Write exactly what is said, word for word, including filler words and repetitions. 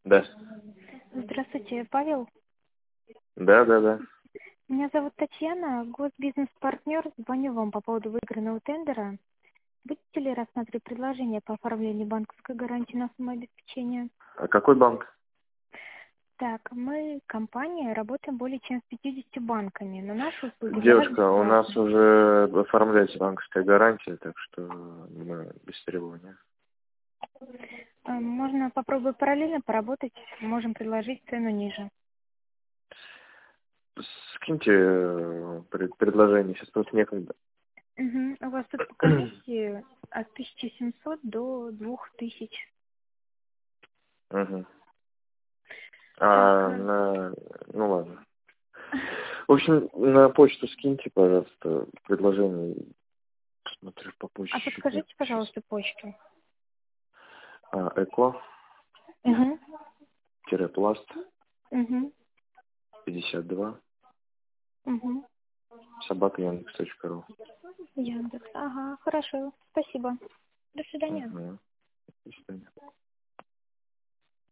Да. Здравствуйте, Павел. Да, да, да. Меня зовут Татьяна, госбизнес-партнер. Звоню вам по поводу выигранного тендера. Будете ли рассматривать предложение по оформлению банковской гарантии на самообеспечение? А какой банк? Так, мы, компания, работаем более чем с пятьюдесятью банками, но наши услуги для вас Девушка, у нас бесплатны. уже оформляется банковская гарантия, так что мы без требования. Э, Можно попробовать параллельно поработать, можем предложить цену ниже. Скиньте э, пред- предложение, сейчас просто некогда. Мгм. У вас тут по комиссии от тысячи семисот до двух тысяч. Мгм. Так, А э, на... Ну ладно. В общем, на почту скиньте, пожалуйста, предложение. Смотрю по а почте. подскажите, Сейчас. пожалуйста, почту. А, эко, Угу. пласт, Угу. пятьдесят два, Угу. собака яндекс точка ру. Яндекс. Ага, хорошо. Спасибо. До свидания. Угу.